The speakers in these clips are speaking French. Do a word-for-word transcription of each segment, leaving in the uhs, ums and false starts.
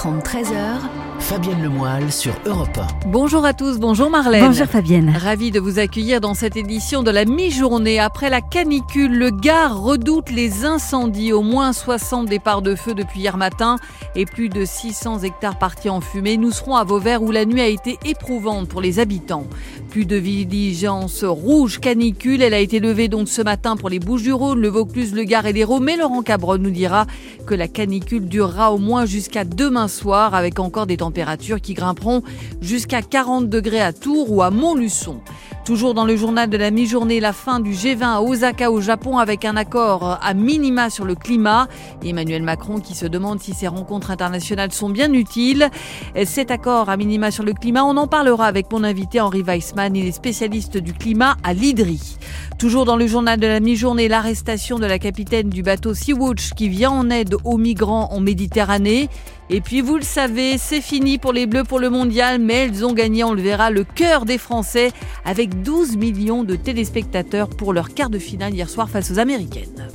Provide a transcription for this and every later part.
trente, treize heures. Fabienne Lemoyle sur Europe un. Bonjour à tous, bonjour Marlène. Bonjour Fabienne. Ravie de vous accueillir dans cette édition de la mi-journée. Après la canicule, le Gard redoute les incendies. Au moins soixante départs de feu depuis hier matin et plus de six cents hectares partis en fumée. Nous serons à Vauvert où la nuit a été éprouvante pour les habitants. Plus de vigilance rouge canicule. Elle a été levée donc ce matin pour les Bouches-du-Rhône, le Vaucluse, le Gard et l'Hérault. Mais Laurent Cabrol nous dira que la canicule durera au moins jusqu'à demain soir avec encore des températures qui grimperont jusqu'à quarante degrés à Tours ou à Montluçon. Toujours dans le journal de la mi-journée, la fin du G vingt à Osaka au Japon avec un accord à minima sur le climat. Emmanuel Macron qui se demande si ces rencontres internationales sont bien utiles. Cet accord à minima sur le climat, on en parlera avec mon invité Henri Weissmann. Il est spécialiste du climat à l'I D R I. Toujours dans le journal de la mi-journée, l'arrestation de la capitaine du bateau Sea-Watch qui vient en aide aux migrants en Méditerranée. Et puis vous le savez, c'est fini pour les Bleus pour le mondial, mais elles ont gagné, on le verra, le cœur des Français avec douze millions de téléspectateurs pour leur quart de finale hier soir face aux Américaines.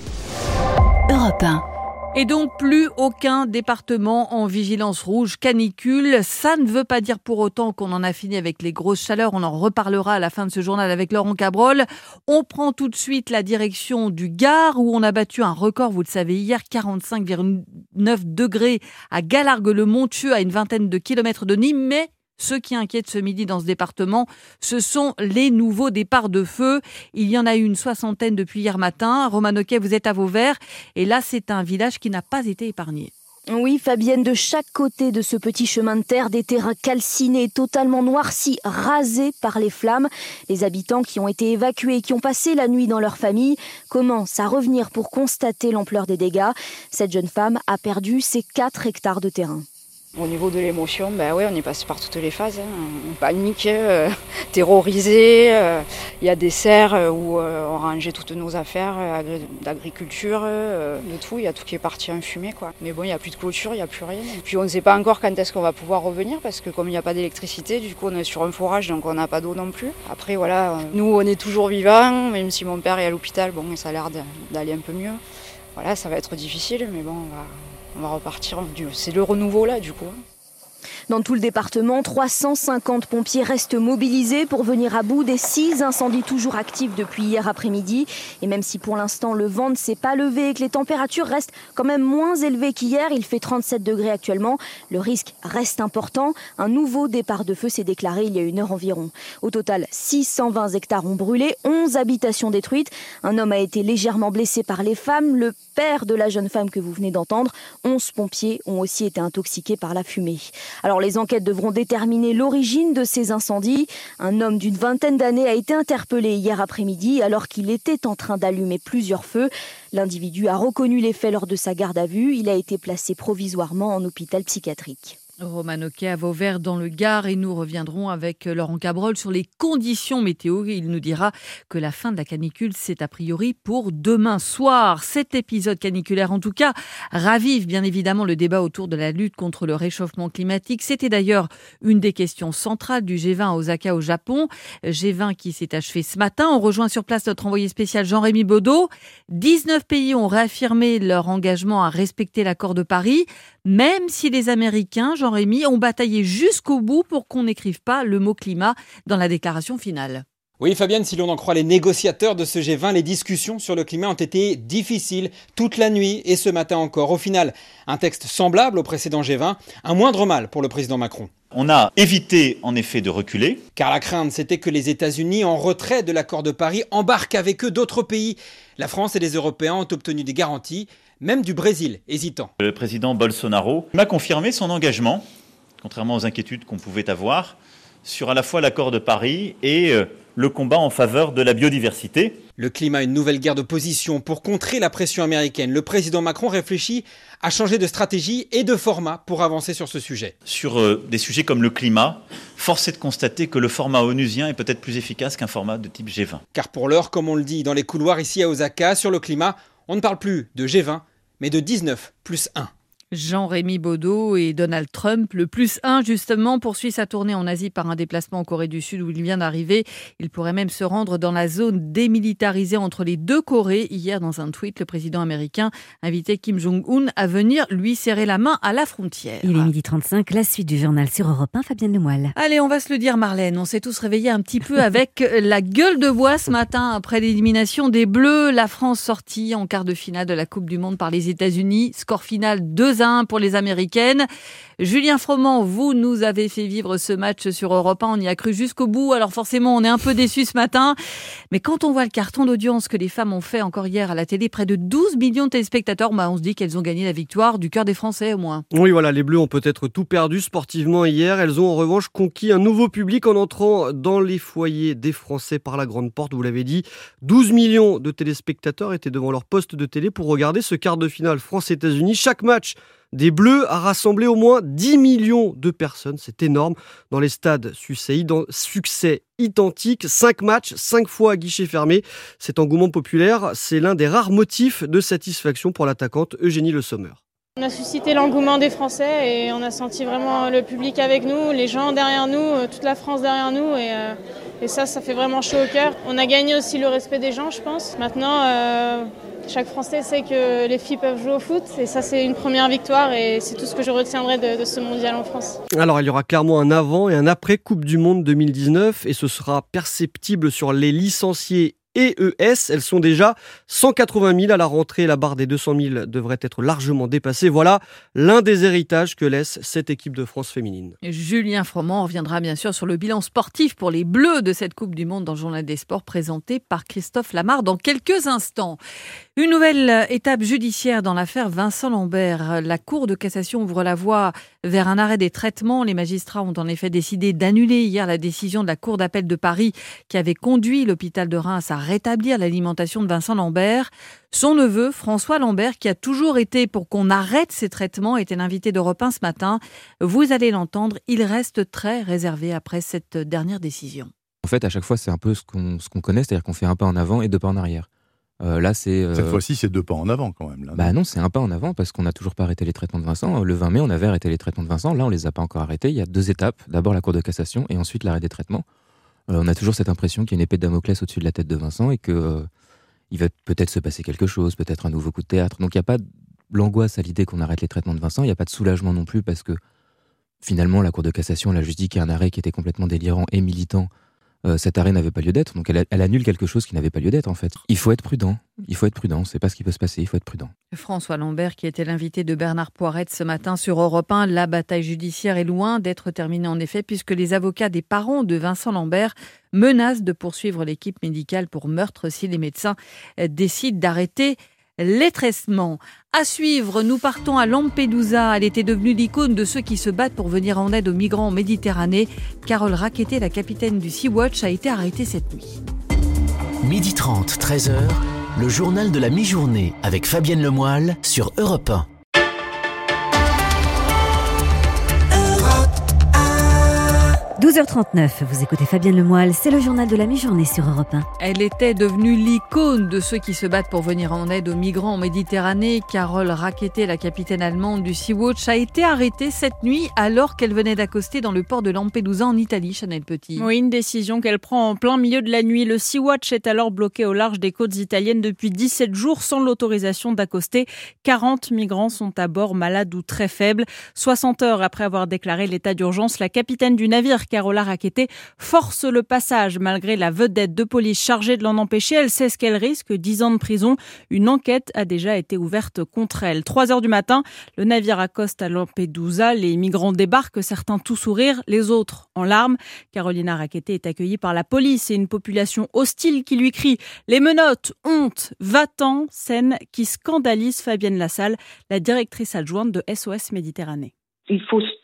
Europe un. Et donc plus aucun département en vigilance rouge canicule. Ça ne veut pas dire pour autant qu'on en a fini avec les grosses chaleurs. On en reparlera à la fin de ce journal avec Laurent Cabrol. On prend tout de suite la direction du Gard où on a battu un record, vous le savez, hier, quarante-cinq virgule neuf degrés à Galargues-le-Montieux, à une vingtaine de kilomètres de Nîmes. Mais ce qui inquiète ce midi dans ce département, ce sont les nouveaux départs de feu. Il y en a eu une soixantaine depuis hier matin. Romane Oquet, vous êtes à Vauvert. Et là, c'est un village qui n'a pas été épargné. Oui, Fabienne, de chaque côté de ce petit chemin de terre, des terrains calcinés, totalement noircis, rasés par les flammes. Les habitants qui ont été évacués et qui ont passé la nuit dans leur famille commencent à revenir pour constater l'ampleur des dégâts. Cette jeune femme a perdu ses quatre hectares de terrain. Au niveau de l'émotion, ben ouais, on est passé par toutes les phases. Hein. On panique, euh, terrorisé. Il euh, y a des serres où euh, on rangeait toutes nos affaires euh, d'agriculture, euh, de tout. Il y a tout qui est parti en fumée, quoi. Mais bon, il n'y a plus de clôture, il n'y a plus rien. Et puis on ne sait pas encore quand est-ce qu'on va pouvoir revenir parce que comme il n'y a pas d'électricité, du coup on est sur un forage, donc on n'a pas d'eau non plus. Après, voilà, nous on est toujours vivants, même si mon père est à l'hôpital, bon, ça a l'air d'aller un peu mieux. Voilà, ça va être difficile, mais bon, on va... On va repartir, c'est le renouveau là du coup. Dans tout le département, trois cent cinquante pompiers restent mobilisés pour venir à bout des six incendies toujours actifs depuis hier après-midi. Et même si pour l'instant le vent ne s'est pas levé et que les températures restent quand même moins élevées qu'hier, il fait trente-sept degrés actuellement, le risque reste important. Un nouveau départ de feu s'est déclaré il y a une heure environ. Au total, six cent vingt hectares ont brûlé, onze habitations détruites. Un homme a été légèrement blessé par les femmes, le père de la jeune femme que vous venez d'entendre. onze pompiers ont aussi été intoxiqués par la fumée. Alors les enquêtes devront déterminer l'origine de ces incendies. Un homme d'une vingtaine d'années a été interpellé hier après-midi alors qu'il était en train d'allumer plusieurs feux. L'individu a reconnu les faits lors de sa garde à vue. Il a été placé provisoirement en hôpital psychiatrique. Romane Oquet à Vauvert dans le Gard et nous reviendrons avec Laurent Cabrol sur les conditions météo. Il nous dira que la fin de la canicule, c'est a priori pour demain soir. Cet épisode caniculaire, en tout cas, ravive bien évidemment le débat autour de la lutte contre le réchauffement climatique. C'était d'ailleurs une des questions centrales du G vingt à Osaka au Japon. G vingt qui s'est achevé ce matin. On rejoint sur place notre envoyé spécial Jean-Rémy Baudot. dix-neuf pays ont réaffirmé leur engagement à respecter l'accord de Paris, même si les Américains, Jean-Rémy, ont bataillé jusqu'au bout pour qu'on n'écrive pas le mot climat dans la déclaration finale. Oui Fabienne, si l'on en croit les négociateurs de ce G vingt, les discussions sur le climat ont été difficiles toute la nuit et ce matin encore. Au final, un texte semblable au précédent G vingt, un moindre mal pour le président Macron. On a évité en effet de reculer. Car la crainte, c'était que les États-Unis, en retrait de l'accord de Paris, embarquent avec eux d'autres pays. La France et les Européens ont obtenu des garanties, même du Brésil, hésitant. Le président Bolsonaro m'a confirmé son engagement, contrairement aux inquiétudes qu'on pouvait avoir, sur à la fois l'accord de Paris et euh, le combat en faveur de la biodiversité. Le climat, une nouvelle guerre de position pour contrer la pression américaine. Le président Macron réfléchit à changer de stratégie et de format pour avancer sur ce sujet. Sur euh, des sujets comme le climat, force est de constater que le format onusien est peut-être plus efficace qu'un format de type G vingt. Car pour l'heure, comme on le dit dans les couloirs ici à Osaka, sur le climat, on ne parle plus de G vingt, mais de dix-neuf plus un. Jean-Rémy Baudot et Donald Trump, le plus un justement, poursuit sa tournée en Asie par un déplacement en Corée du Sud où il vient d'arriver. Il pourrait même se rendre dans la zone démilitarisée entre les deux Corées. Hier, dans un tweet, le président américain invitait Kim Jong-un à venir lui serrer la main à la frontière. Il est midi trente-cinq, la suite du journal sur Europe un, Fabienne Lemoyle. Allez, on va se le dire Marlène, on s'est tous réveillés un petit peu avec la gueule de bois ce matin après l'élimination des Bleus. La France sortie en quart de finale de la Coupe du Monde par les États-Unis. Score final deux à un pour les Américaines. Julien Froment, vous nous avez fait vivre ce match sur Europe un, on y a cru jusqu'au bout, alors forcément on est un peu déçus ce matin, mais quand on voit le carton d'audience que les femmes ont fait encore hier à la télé, près de douze millions de téléspectateurs, bah on se dit qu'elles ont gagné la victoire du cœur des Français au moins. Oui voilà, les Bleus ont peut-être tout perdu sportivement hier, elles ont en revanche conquis un nouveau public en entrant dans les foyers des Français par la grande porte, vous l'avez dit, douze millions de téléspectateurs étaient devant leur poste de télé pour regarder ce quart de finale France-États-Unis. Chaque match des Bleus a rassemblé au moins dix millions de personnes, c'est énorme. Dans les stades, succès, succès identique, cinq matchs, cinq fois à guichet fermé. Cet engouement populaire, c'est l'un des rares motifs de satisfaction pour l'attaquante Eugénie Le Sommer. On a suscité l'engouement des Français et on a senti vraiment le public avec nous, les gens derrière nous, toute la France derrière nous et, euh, et ça, ça fait vraiment chaud au cœur. On a gagné aussi le respect des gens, je pense. Maintenant, euh, chaque Français sait que les filles peuvent jouer au foot et ça, c'est une première victoire et c'est tout ce que je retiendrai de, de ce mondial en France. Alors, il y aura clairement un avant et un après Coupe du Monde deux mille dix-neuf et ce sera perceptible sur les licenciés et E S, elles sont déjà cent quatre-vingt mille à la rentrée. La barre des deux cent mille devrait être largement dépassée. Voilà l'un des héritages que laisse cette équipe de France féminine. Julien Froment reviendra bien sûr sur le bilan sportif pour les Bleus de cette Coupe du Monde dans le Journal des Sports présenté par Christophe Lamarre dans quelques instants. Une nouvelle étape judiciaire dans l'affaire Vincent Lambert. La Cour de cassation ouvre la voie vers un arrêt des traitements. Les magistrats ont en effet décidé d'annuler hier la décision de la Cour d'appel de Paris qui avait conduit l'hôpital de Reims à rétablir l'alimentation de Vincent Lambert. Son neveu, François Lambert, qui a toujours été pour qu'on arrête ces traitements, était l'invité d'Europe un ce matin. Vous allez l'entendre, il reste très réservé après cette dernière décision. En fait, à chaque fois, c'est un peu ce qu'on, ce qu'on connaît, c'est-à-dire qu'on fait un pas en avant et deux pas en arrière. Euh, là, c'est, euh... Cette fois-ci, c'est deux pas en avant quand même. Là, non bah non, c'est un pas en avant parce qu'on n'a toujours pas arrêté les traitements de Vincent. Le vingt mai, on avait arrêté les traitements de Vincent. Là, on les a pas encore arrêtés. Il y a deux étapes. D'abord la Cour de cassation et ensuite l'arrêt des traitements. Euh, on a toujours cette impression qu'il y a une épée de Damoclès au-dessus de la tête de Vincent et que euh, il va peut-être se passer quelque chose, peut-être un nouveau coup de théâtre. Donc il n'y a pas de l'angoisse à l'idée qu'on arrête les traitements de Vincent. Il n'y a pas de soulagement non plus parce que finalement, la Cour de cassation, elle a juste dit qu'il y a un arrêt qui était complètement délirant et militant. Euh, cet arrêt n'avait pas lieu d'être, donc elle, elle annule quelque chose qui n'avait pas lieu d'être en fait. Il faut être prudent, il faut être prudent, c'est pas ce qui peut se passer, il faut être prudent. François Lambert qui était l'invité de Bernard Poirette ce matin sur Europe un, la bataille judiciaire est loin d'être terminée en effet puisque les avocats des parents de Vincent Lambert menacent de poursuivre l'équipe médicale pour meurtre si les médecins décident d'arrêter les traitements. À suivre, nous partons à Lampedusa. Elle était devenue l'icône de ceux qui se battent pour venir en aide aux migrants en Méditerranée. Carole Rackete, la capitaine du Sea-Watch, a été arrêtée cette nuit. midi trente, treize heures, le journal de la mi-journée avec Fabienne Lemoyle sur Europe un. douze heures trente-neuf, vous écoutez Fabienne Lemoyle, c'est le journal de la mi-journée sur Europe un. Elle était devenue l'icône de ceux qui se battent pour venir en aide aux migrants en Méditerranée. Carole Rackete, la capitaine allemande du Sea-Watch, a été arrêtée cette nuit alors qu'elle venait d'accoster dans le port de Lampedusa en Italie, Chanel Petit. Oui, une décision qu'elle prend en plein milieu de la nuit. Le Sea-Watch est alors bloqué au large des côtes italiennes depuis dix-sept jours sans l'autorisation d'accoster. quarante migrants sont à bord, malades ou très faibles. soixante heures après avoir déclaré l'état d'urgence, la capitaine du navire, Carola Rackete, force le passage malgré la vedette de police chargée de l'en empêcher. Elle sait ce qu'elle risque, dix ans de prison. Une enquête a déjà été ouverte contre elle. trois heures du matin, le navire accoste à Lampedusa. Les migrants débarquent, certains tout sourire, les autres en larmes. Carolina Rackete est accueillie par la police et une population hostile qui lui crie « Les menottes, honte, va-t'en !» Scène qui scandalise Fabienne Lassalle, la directrice adjointe de S O S Méditerranée. Il faut stopper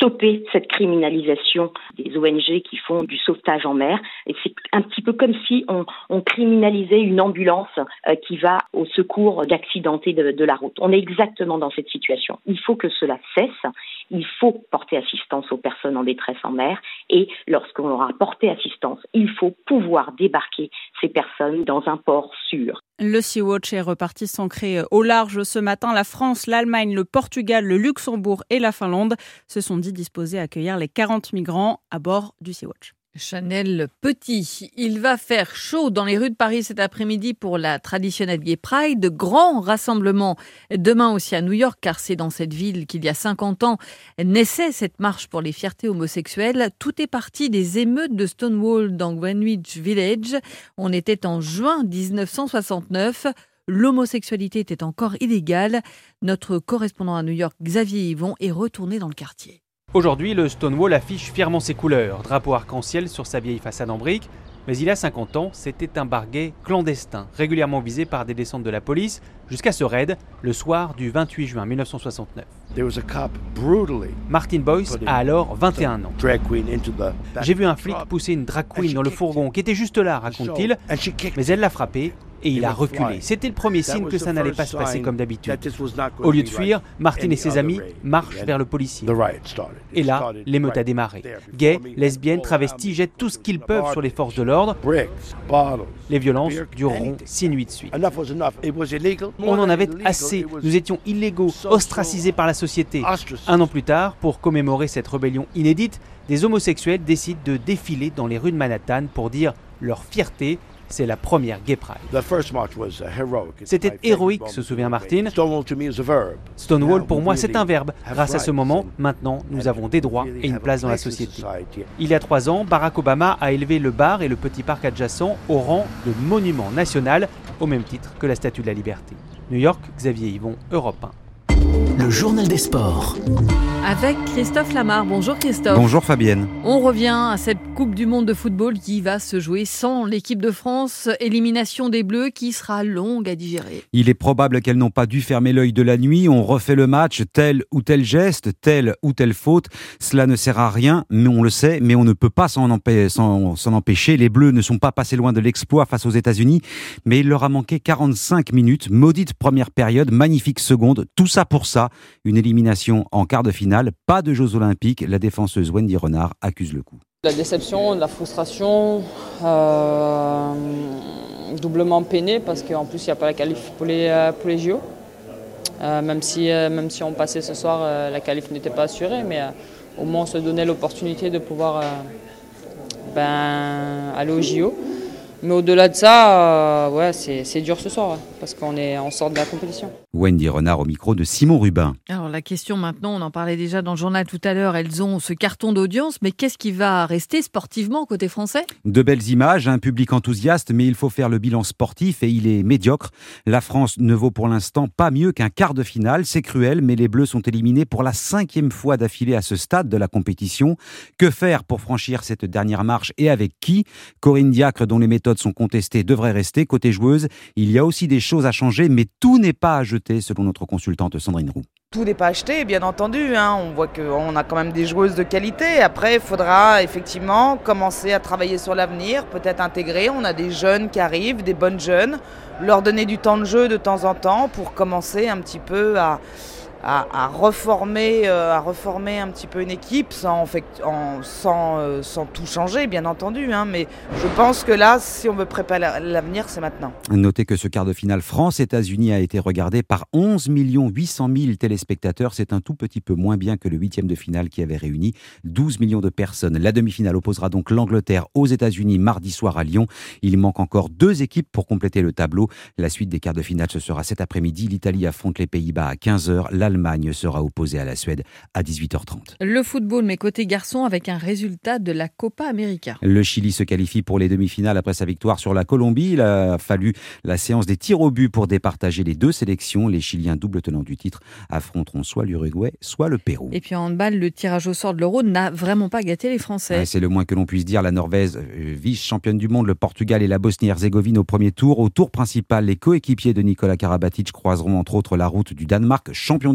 stopper cette criminalisation des O N G qui font du sauvetage en mer. Et c'est un petit peu comme si on, on criminalisait une ambulance euh, qui va au secours d'accidentés de, de la route. On est exactement dans cette situation. Il faut que cela cesse. Il faut porter assistance aux personnes en détresse en mer. Et lorsqu'on aura porté assistance, il faut pouvoir débarquer ces personnes dans un port sûr. Le Sea-Watch est reparti s'ancrer au large ce matin. La France, l'Allemagne, le Portugal, le Luxembourg et la Finlande se sont dit disposés à accueillir les quarante migrants à bord du Sea-Watch. Chanel Petit. Il va faire chaud dans les rues de Paris cet après-midi pour la traditionnelle Gay Pride. De grands rassemblements demain aussi à New York, car c'est dans cette ville qu'il y a cinquante ans naissait cette marche pour les fiertés homosexuelles. Tout est parti des émeutes de Stonewall dans Greenwich Village. On était en juin dix-neuf cent soixante-neuf. L'homosexualité était encore illégale. Notre correspondant à New York, Xavier Yvon, est retourné dans le quartier. Aujourd'hui, le Stonewall affiche fièrement ses couleurs, drapeau arc-en-ciel sur sa vieille façade en briques. Mais il y a cinquante ans, c'était un bar gay clandestin, régulièrement visé par des descentes de la police, jusqu'à ce raid, le soir du vingt-huit juin mille neuf cent soixante-neuf. Martin Boyce a alors vingt et un ans. J'ai vu un flic pousser une drag queen dans le fourgon qui était juste là, raconte-t-il, mais elle l'a frappé et il a reculé. C'était le premier signe que ça n'allait pas se passer comme d'habitude. Au lieu de fuir, Martin et ses amis marchent vers le policier. Et là, l'émeute a démarré. Gays, lesbiennes, travestis jettent tout ce qu'ils peuvent sur les forces de l'ordre. Les violences dureront six nuits de suite. On en avait assez. Nous étions illégaux, ostracisés par la société. Un an plus tard, pour commémorer cette rébellion inédite, des homosexuels décident de défiler dans les rues de Manhattan pour dire leur fierté. C'est la première Gay Pride. C'était héroïque, se souvient Martin. Stonewall, pour moi, c'est un verbe. Grâce à ce moment, maintenant, nous avons des droits et une place dans la société. Il y a trois ans, Barack Obama a élevé le bar et le petit parc adjacent au rang de monument national, au même titre que la Statue de la Liberté. New York, Xavier Yvon, Europe un. Le journal des sports. Avec Christophe Lamar. Bonjour Christophe. Bonjour Fabienne. On revient à cette Coupe du Monde de football qui va se jouer sans l'équipe de France. Élimination des Bleus qui sera longue à digérer. Il est probable qu'elles n'ont pas dû fermer l'œil de la nuit. On refait le match, tel ou tel geste, telle ou telle faute. Cela ne sert à rien, mais on le sait, mais on ne peut pas s'en empêcher, s'en, s'en empêcher. Les Bleus ne sont pas passés loin de l'exploit face aux États-Unis, mais il leur a manqué quarante-cinq minutes. Maudite première période, magnifique seconde. Tout ça pour ça. Une élimination en quart de finale. Pas de Jeux Olympiques. La défenseuse Wendy Renard accuse le coup. La déception, la frustration, euh, doublement peiné parce qu'en plus il n'y a pas la qualif pour les, pour les J O. Euh, même, si, euh, même si on passait ce soir, euh, la qualif n'était pas assurée, mais euh, au moins on se donnait l'opportunité de pouvoir euh, ben, aller aux J O. Mais au-delà de ça, euh, ouais, c'est, c'est dur ce soir, ouais, parce qu'on est, on sort de la compétition. Wendy Renard au micro de Simon Rubin. Alors la question maintenant, on en parlait déjà dans le journal tout à l'heure, elles ont ce carton d'audience, mais qu'est-ce qui va rester sportivement côté français ? De belles images, un public enthousiaste, mais il faut faire le bilan sportif et il est médiocre. La France ne vaut pour l'instant pas mieux qu'un quart de finale, c'est cruel, mais les Bleus sont éliminés pour la cinquième fois d'affilée à ce stade de la compétition. Que faire pour franchir cette dernière marche et avec qui ? Corinne Diacre, dont les méthodes sont contestées, devrait rester. Côté joueuse, il y a aussi des choses à changer, mais tout n'est pas à jeter, selon notre consultante Sandrine Roux. Tout n'est pas acheté, bien entendu. Hein. On voit qu'on a quand même des joueuses de qualité. Après, il faudra effectivement commencer à travailler sur l'avenir, peut-être intégrer. On a des jeunes qui arrivent, des bonnes jeunes, leur donner du temps de jeu de temps en temps pour commencer un petit peu à... À, à, reformer, euh, à reformer un petit peu une équipe sans, en, sans, euh, sans tout changer, bien entendu. Hein, mais je pense que là, si on veut préparer l'avenir, c'est maintenant. Notez que ce quart de finale France-États-Unis a été regardé par onze millions huit cent mille téléspectateurs. C'est un tout petit peu moins bien que le huitième de finale qui avait réuni douze millions de personnes. La demi-finale opposera donc l'Angleterre aux États-Unis mardi soir à Lyon. Il manque encore deux équipes pour compléter le tableau. La suite des quarts de finale, ce sera cet après-midi. L'Italie affronte les Pays-Bas à quinze heures. L'Allemagne sera opposée à la Suède à dix-huit heures trente. Le football, mais côté garçon, avec un résultat de la Copa América. Le Chili se qualifie pour les demi-finales après sa victoire sur la Colombie. Il a fallu la séance des tirs au but pour départager les deux sélections. Les Chiliens, double tenants du titre, affronteront soit l'Uruguay, soit le Pérou. Et puis en handball, le tirage au sort de l'Euro n'a vraiment pas gâté les Français. Ouais, c'est le moins que l'on puisse dire. La Norvège, vice-championne du monde, le Portugal et la Bosnie-Herzégovine au premier tour. Au tour principal, les coéquipiers de Nikola Karabatic croiseront entre autres la route du Danemark, champion du monde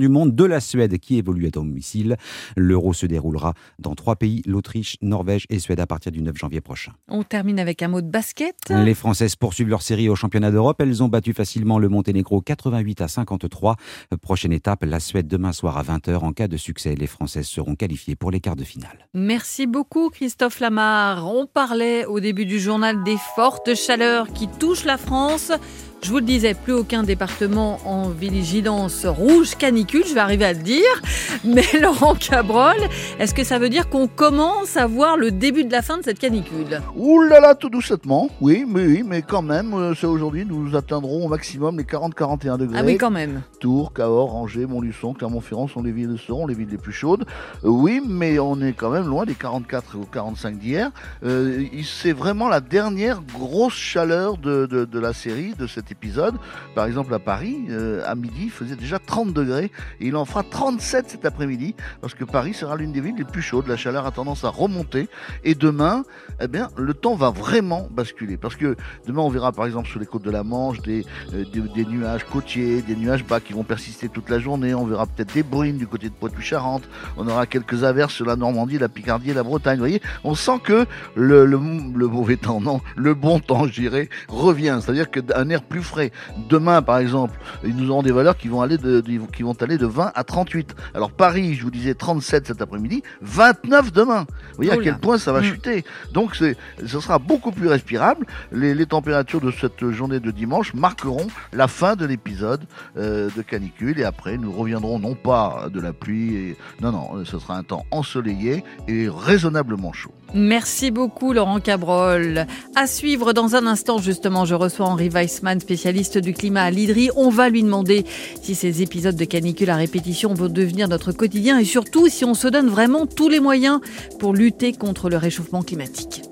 monde de la Suède qui évolue à domicile. L'Euro se déroulera dans trois pays, l'Autriche, Norvège et Suède à partir du neuf janvier prochain. On termine avec un mot de basket. Les Françaises poursuivent leur série au championnat d'Europe. Elles ont battu facilement le Monténégro quatre-vingt-huit à cinquante-trois. Prochaine étape, la Suède demain soir à vingt heures. En cas de succès, les Françaises seront qualifiées pour les quarts de finale. Merci beaucoup Christophe Lamar. On parlait au début du journal des fortes chaleurs qui touchent la France. Je vous le disais, plus aucun département en vigilance rouge canicule, je vais arriver à le dire. Mais Laurent Cabrol, est-ce que ça veut dire qu'on commence à voir le début de la fin de cette canicule ? Ouh là là, tout doucettement, oui, mais oui, mais quand même, c'est aujourd'hui, nous atteindrons au maximum les quarante à quarante et un degrés. Ah oui, quand même. Tours, Cahors, Angers, Montluçon, Clermont-Ferrand sont les villes seront les villes les plus chaudes. Euh, oui, mais on est quand même loin des quarante-quatre ou quarante-cinq d'hier. Euh, c'est vraiment la dernière grosse chaleur de, de, de la série, de cette épisode. Par exemple à Paris, euh, à midi, il faisait déjà trente degrés et il en fera trente-sept cet après-midi parce que Paris sera l'une des villes les plus chaudes. La chaleur a tendance à remonter et demain, eh bien, le temps va vraiment basculer parce que demain on verra par exemple sur les côtes de la Manche des, euh, des, des nuages côtiers, des nuages bas qui vont persister toute la journée. On verra peut-être des bruines du côté de Poitou-Charentes. On aura quelques averses sur la Normandie, la Picardie et la Bretagne. Vous voyez, on sent que le, le, le mauvais temps, non, le bon temps, je dirais, revient. C'est-à-dire qu'un air plus frais. Demain, par exemple, nous aurons des valeurs qui vont aller de, de, qui vont aller de vingt à trente-huit. Alors Paris, je vous disais trente-sept cet après-midi, vingt-neuf demain. Vous voyez oh à quel point ça va mmh. chuter. Donc c'est, ce sera beaucoup plus respirable. Les, les températures de cette journée de dimanche marqueront la fin de l'épisode euh, de canicule et après nous reviendrons non pas de la pluie, et, non non, ce sera un temps ensoleillé et raisonnablement chaud. Merci beaucoup Laurent Cabrol. À suivre dans un instant justement, je reçois Henri Weissmann, spécialiste du climat à l'Hydrie. On va lui demander si ces épisodes de canicule à répétition vont devenir notre quotidien et surtout si on se donne vraiment tous les moyens pour lutter contre le réchauffement climatique.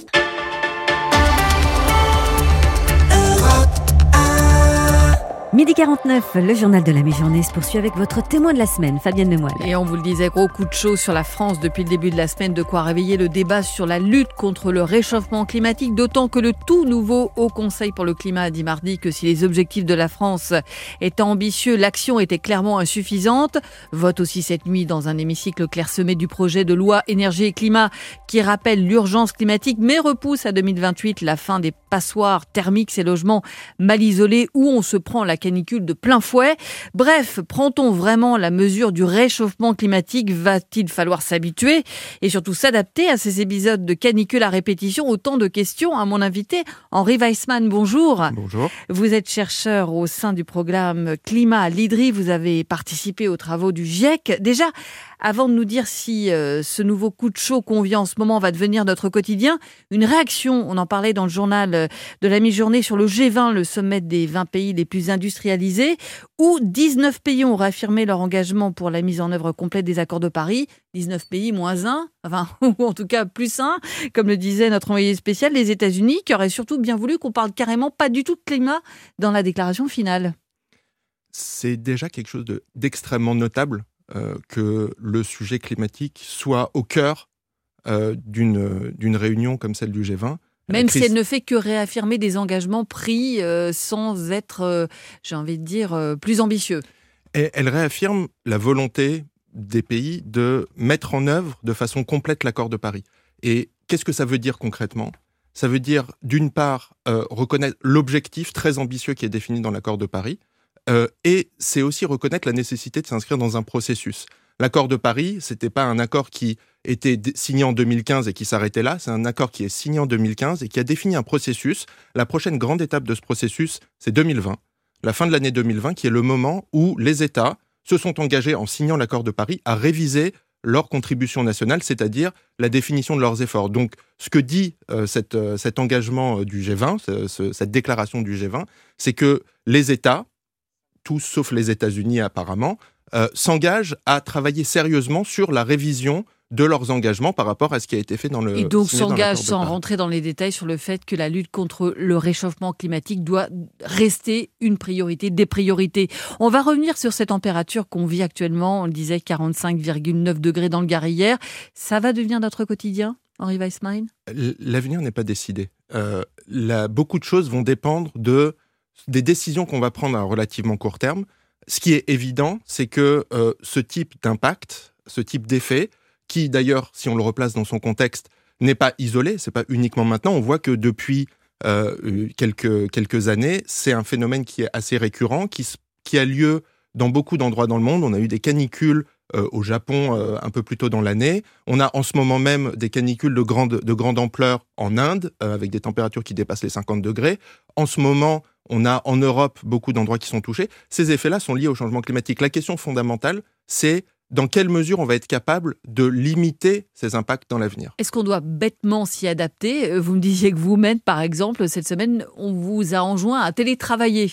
midi quarante-neuf, le journal de la mi-journée se poursuit avec votre témoin de la semaine, Fabienne Lemoyle. Et on vous le disait, gros coup de chaud sur la France depuis le début de la semaine, de quoi réveiller le débat sur la lutte contre le réchauffement climatique, d'autant que le tout nouveau Haut Conseil pour le climat a dit mardi que si les objectifs de la France étaient ambitieux, l'action était clairement insuffisante. Vote aussi cette nuit dans un hémicycle clairsemé du projet de loi énergie et climat qui rappelle l'urgence climatique mais repousse à deux mille vingt-huit la fin des passoires thermiques, ces logements mal isolés où on se prend la canicule de plein fouet. Bref, prend-on vraiment la mesure du réchauffement climatique ? Va-t-il falloir s'habituer et surtout s'adapter à ces épisodes de canicule à répétition ? Autant de questions à mon invité, Henri Weissmann. Bonjour. Bonjour. Vous êtes chercheur au sein du programme Climat à l'Hydrie. Vous avez participé aux travaux du GIEC. Déjà, avant de nous dire si euh, ce nouveau coup de chaud qu'on vit en ce moment va devenir notre quotidien, une réaction, on en parlait dans le journal de la mi-journée sur le G vingt, le sommet des vingt pays les plus industrialisés, où dix-neuf pays ont réaffirmé leur engagement pour la mise en œuvre complète des accords de Paris. dix-neuf pays moins un, enfin, ou en tout cas plus un, comme le disait notre envoyé spécial, les États-Unis, qui auraient surtout bien voulu qu'on parle carrément pas du tout de climat dans la déclaration finale. C'est déjà quelque chose de, d'extrêmement notable. Euh, que le sujet climatique soit au cœur euh, d'une, d'une réunion comme celle du G vingt. Même crise... si elle ne fait que réaffirmer des engagements pris euh, sans être, euh, j'ai envie de dire, euh, plus ambitieux. Et elle réaffirme la volonté des pays de mettre en œuvre de façon complète l'accord de Paris. Et qu'est-ce que ça veut dire concrètement ? Ça veut dire, d'une part, euh, reconnaître l'objectif très ambitieux qui est défini dans l'accord de Paris, Euh, et c'est aussi reconnaître la nécessité de s'inscrire dans un processus. L'accord de Paris, c'était pas un accord qui était signé en deux mille quinze et qui s'arrêtait là, c'est un accord qui est signé en deux mille quinze et qui a défini un processus. La prochaine grande étape de ce processus, c'est deux mille vingt, la fin de l'année deux mille vingt, qui est le moment où les États se sont engagés, en signant l'accord de Paris, à réviser leur contribution nationale, c'est-à-dire la définition de leurs efforts. Donc, ce que dit euh, cette, euh, cet engagement du G vingt, ce, ce, cette déclaration du G vingt, c'est que les États, tous sauf les États-Unis apparemment, euh, s'engagent à travailler sérieusement sur la révision de leurs engagements par rapport à ce qui a été fait dans le... Et donc s'engagent, sans rentrer dans les détails, sur le fait que la lutte contre le réchauffement climatique doit rester une priorité, des priorités. On va revenir sur ces températures qu'on vit actuellement. On le disait, quarante-cinq virgule neuf degrés dans le Gard hier. Ça va devenir notre quotidien, Henri Weissmann ? L'avenir n'est pas décidé. Euh, la, beaucoup de choses vont dépendre de... des décisions qu'on va prendre à relativement court terme. Ce qui est évident, c'est que euh, ce type d'impact, ce type d'effet, qui d'ailleurs, si on le replace dans son contexte, n'est pas isolé, c'est pas uniquement maintenant. On voit que depuis euh, quelques, quelques années, c'est un phénomène qui est assez récurrent, qui, qui a lieu dans beaucoup d'endroits dans le monde. On a eu des canicules euh, au Japon euh, un peu plus tôt dans l'année. On a en ce moment même des canicules de grande, de grande ampleur en Inde, euh, avec des températures qui dépassent les cinquante degrés. En ce moment, on a en Europe beaucoup d'endroits qui sont touchés. Ces effets-là sont liés au changement climatique. La question fondamentale, c'est dans quelle mesure on va être capable de limiter ces impacts dans l'avenir. Est-ce qu'on doit bêtement s'y adapter ? Vous me disiez que vous-même, par exemple, cette semaine, on vous a enjoint à télétravailler.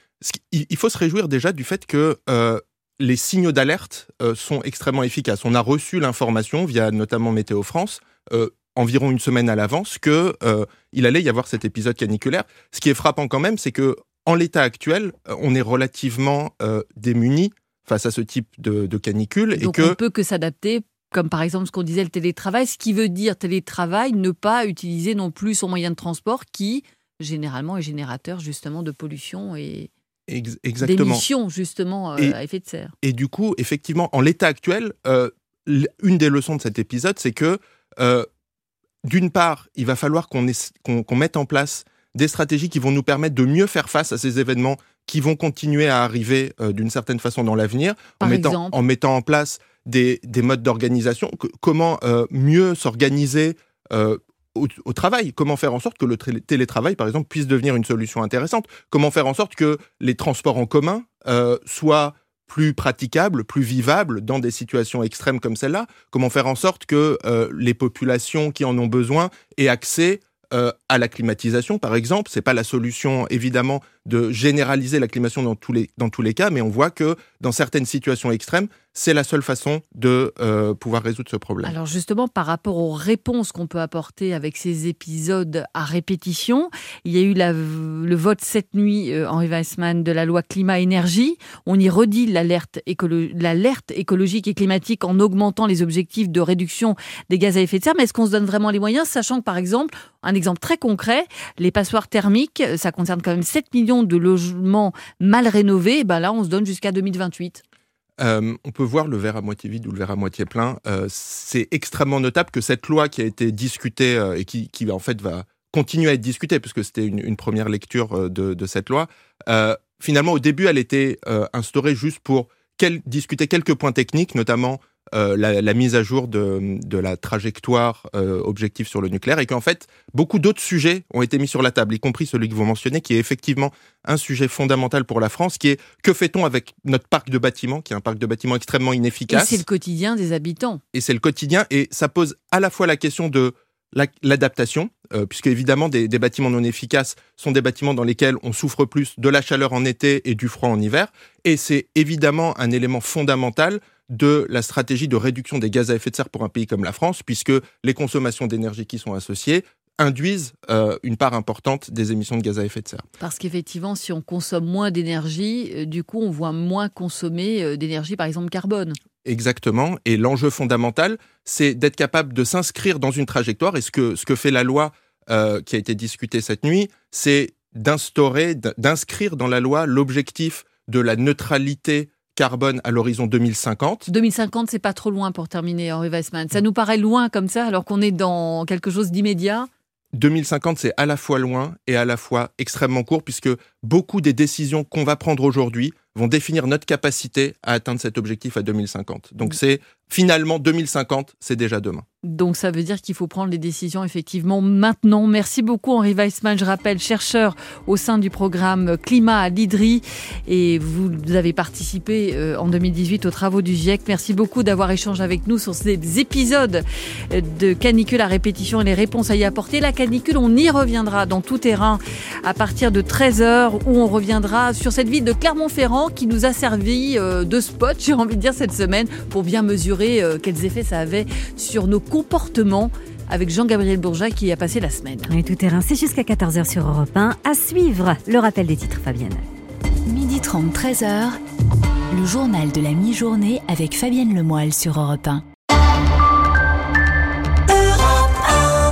Il faut se réjouir déjà du fait que euh, les signaux d'alerte euh, sont extrêmement efficaces. On a reçu l'information, via notamment Météo France, euh, environ une semaine à l'avance, qu'il euh, allait y avoir cet épisode caniculaire. Ce qui est frappant quand même, c'est qu'en l'état actuel, on est relativement euh, démunis face à ce type de, de canicule. Donc et que... on ne peut que s'adapter, comme par exemple ce qu'on disait, le télétravail, ce qui veut dire télétravail, ne pas utiliser non plus son moyen de transport qui, généralement, est générateur justement de pollution et Ex- exactement. d'émissions justement euh, et, à effet de serre. Et du coup, effectivement, en l'état actuel, euh, une des leçons de cet épisode, c'est que, euh, d'une part, il va falloir qu'on, ait, qu'on, qu'on mette en place des stratégies qui vont nous permettre de mieux faire face à ces événements qui vont continuer à arriver euh, d'une certaine façon dans l'avenir, en mettant, en mettant en place des, des modes d'organisation, que, comment euh, mieux s'organiser euh, au, au travail, comment faire en sorte que le tra- télétravail, par exemple, puisse devenir une solution intéressante, comment faire en sorte que les transports en commun euh, soient plus praticables, plus vivables dans des situations extrêmes comme celle-là, comment faire en sorte que euh, les populations qui en ont besoin aient accès Euh, à la climatisation, par exemple. C'est pas la solution, évidemment, de généraliser la climatisation dans tous les, dans tous les cas, mais on voit que dans certaines situations extrêmes, c'est la seule façon de euh, pouvoir résoudre ce problème. Alors justement, par rapport aux réponses qu'on peut apporter avec ces épisodes à répétition, il y a eu la, le vote cette nuit, euh, Henri Weissmann, de la loi climat-énergie. On y redit l'alerte, écolo- l'alerte écologique et climatique en augmentant les objectifs de réduction des gaz à effet de serre. Mais est-ce qu'on se donne vraiment les moyens, sachant que, par exemple, un exemple très concret, les passoires thermiques, ça concerne quand même sept millions de logements mal rénovés. Ben là, on se donne jusqu'à deux mille vingt-huit. Euh, on peut voir le verre à moitié vide ou le verre à moitié plein. Euh, c'est extrêmement notable que cette loi qui a été discutée euh, et qui, qui en fait va continuer à être discutée, puisque c'était une, une première lecture de, de cette loi, euh, finalement au début elle était euh, instaurée juste pour quel, discuter quelques points techniques, notamment Euh, la, la mise à jour de, de la trajectoire euh, objectif sur le nucléaire, et qu'en fait, beaucoup d'autres sujets ont été mis sur la table, y compris celui que vous mentionnez, qui est effectivement un sujet fondamental pour la France, qui est que fait-on avec notre parc de bâtiments, qui est un parc de bâtiments extrêmement inefficace. Et c'est le quotidien des habitants. Et c'est le quotidien, et ça pose à la fois la question de la, l'adaptation, euh, puisque évidemment des, des bâtiments non efficaces sont des bâtiments dans lesquels on souffre plus de la chaleur en été et du froid en hiver, et c'est évidemment un élément fondamental de la stratégie de réduction des gaz à effet de serre pour un pays comme la France, puisque les consommations d'énergie qui sont associées induisent euh, une part importante des émissions de gaz à effet de serre. Parce qu'effectivement, si on consomme moins d'énergie, euh, du coup, on voit moins consommer euh, d'énergie, par exemple carbone. Exactement. Et l'enjeu fondamental, c'est d'être capable de s'inscrire dans une trajectoire. Et ce que, ce que fait la loi euh, qui a été discutée cette nuit, c'est d'instaurer, d'inscrire dans la loi l'objectif de la neutralité carbone à l'horizon deux mille cinquante. deux mille cinquante, c'est pas trop loin pour terminer, Henri Weissmann. Ça nous paraît loin comme ça, alors qu'on est dans quelque chose d'immédiat. deux mille cinquante, c'est à la fois loin et à la fois extrêmement court, puisque beaucoup des décisions qu'on va prendre aujourd'hui vont définir notre capacité à atteindre cet objectif à deux mille cinquante. Donc c'est finalement deux mille cinquante, c'est déjà demain. Donc ça veut dire qu'il faut prendre les décisions effectivement maintenant. Merci beaucoup Henri Weissmann, je rappelle, chercheur au sein du programme Climat à l'I D R I, et vous avez participé euh, en deux mille dix-huit aux travaux du GIEC. Merci beaucoup d'avoir échangé avec nous sur ces épisodes de canicule à répétition et les réponses à y apporter. La canicule, on y reviendra dans Tout Terrain à partir de treize heures, où on reviendra sur cette ville de Clermont-Ferrand qui nous a servi euh, de spot, j'ai envie de dire, cette semaine, pour bien mesurer euh, quels effets ça avait sur nos comportement, avec Jean-Gabriel Bourget qui y a passé la semaine. Et Tout Terrain, c'est jusqu'à quatorze heures sur Europe un. À suivre, le rappel des titres, Fabienne. midi trente, treize heures, le journal de la mi-journée avec Fabienne Lemoyle sur Europe un.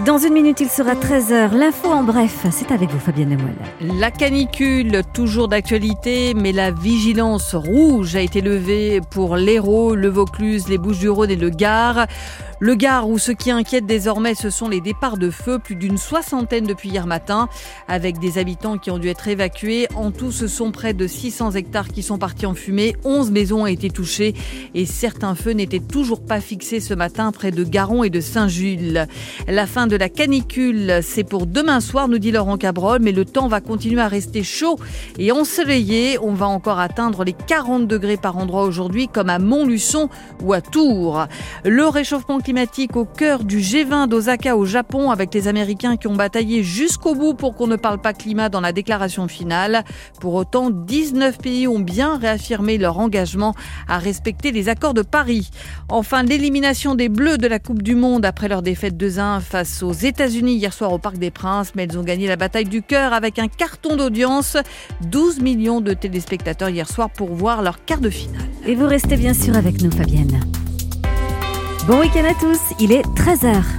Dans une minute, il sera treize heures. L'info en bref, c'est avec vous Fabienne Lemoyle. La canicule, toujours d'actualité, mais la vigilance rouge a été levée pour l'Hérault, le Vaucluse, les Bouches-du-Rhône et le Gard. Le Gard, où ce qui inquiète désormais, ce sont les départs de feu, plus d'une soixantaine depuis hier matin, avec des habitants qui ont dû être évacués. En tout, ce sont près de six cents hectares qui sont partis en fumée, onze maisons ont été touchées et certains feux n'étaient toujours pas fixés ce matin près de Garon et de Saint-Jules. La fin de la canicule, c'est pour demain soir, nous dit Laurent Cabrol, mais le temps va continuer à rester chaud et ensoleillé. On va encore atteindre les quarante degrés par endroit aujourd'hui, comme à Montluçon ou à Tours. Le réchauffement climatique au cœur du G vingt d'Osaka au Japon, avec les Américains qui ont bataillé jusqu'au bout pour qu'on ne parle pas climat dans la déclaration finale. Pour autant, dix-neuf pays ont bien réaffirmé leur engagement à respecter les accords de Paris. Enfin, l'élimination des Bleus de la Coupe du Monde après leur défaite deux à un face aux États-Unis hier soir au Parc des Princes, mais elles ont gagné la bataille du cœur avec un carton d'audience. douze millions de téléspectateurs hier soir pour voir leur quart de finale. Et vous restez bien sûr avec nous Fabienne. Bon week-end à tous, il est treize heures.